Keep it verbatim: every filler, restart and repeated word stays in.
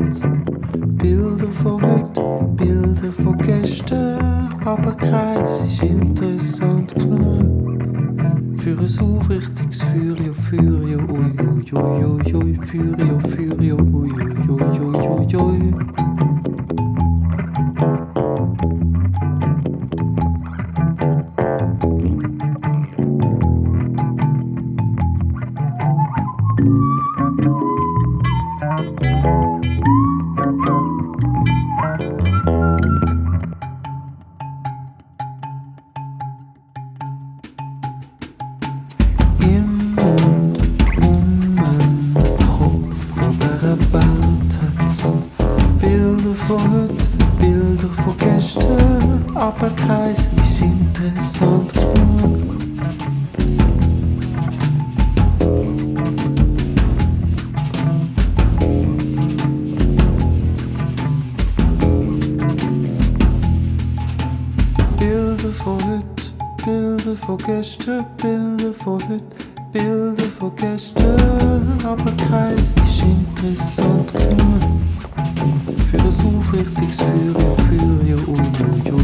Bilder von heute, Bilder von gestern, aber keins ist interessant genug. Für ein aufrichtiges Feuer, ja, Feuer, ja, ui, ui, ui, ui, ui, Feuer, ja, Feuer, ja, ui, ui, ui, ui, ui, ui. Aber keins ist interessant genug. Bilder von heute, Bilder von gestern, Bilder von heute, Bilder von gestern, aber keins ist interessant genug. Für ein aufrichtiges Feuer, Feuer, ja, ui, ui, ui.